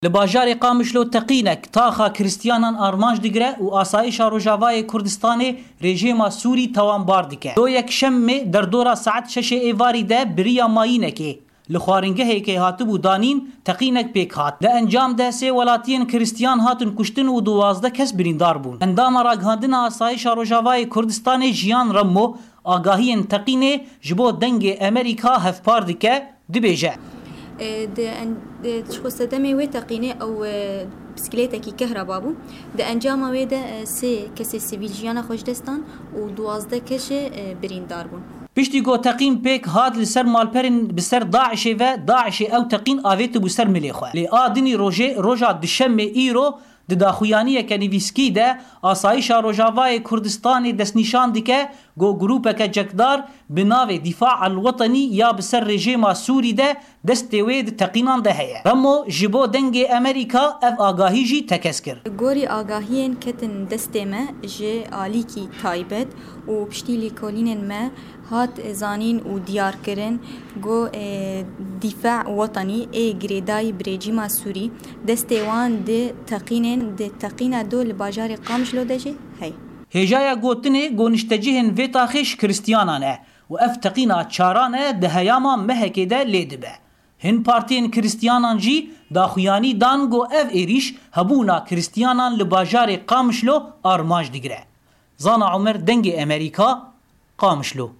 لباجار قامشلو تقینک تاخا کریستیانان آرمانج دیگره و آسایش روجاوای کردستان رژیم سوری توانبار دیگه. دو یک شم در دورا ساعت 6 ایواری ده بریا ماینه که لخوارنگه که هاتبو دانین تقینک پیک هات. ده انجام ده سه ولاتین کریستیان هاتن کشتن و 12 کس بریندار بون. اندام راگهاندن آسایش روجاوای کردستان جیان رمو آگاهی تقینه جبو دنگ امریکا هفپار دیگه دبیجه. شخص دمي وتقيني أو بسكليتة كي كهرباء بو ده أنجام ويدا سي كسي سيفيجيانا خوش دستان و12 كش بريندار بون. پشتی گو تقین پیک هاد لسر مالپرین بسر داعش و داعش او تقین آویت بسر ملیخواه. لی آدنی روژا دشم ایرو د داخویانی کنیویسکی ده آسایش روجاوای کردستان دست نشان دیکه گو گروپ که جکدار بناو دفاع الوطنی یا بسر رژیم سوری ده دست وید تقینان ده هیه. رمو جبو دنگ امریکا اف آگاهی جی تکس کر. گوری آگاهین کتن دست ما جه آلی کی تایبت و پشتیلی کولین ما هات زانین و دیار کرن گو دفاع وطنی ای گریدای برژیم سوری دستوان ده تقینن ده تقینا دو لباجار قامشلو دجه هی. هجایا گوتنه گونشتجهن وی تاخش کریستیانانه و اف تقینا چارانه ده هیاما مهکه ده لیدبه. هن پارتین کریستیانان جی داخویانی دانگو اف ایریش هبونا کریستیانان لباجار قامشلو آرماج دیگره. زانا عمر دنگ امریکا قامشلو.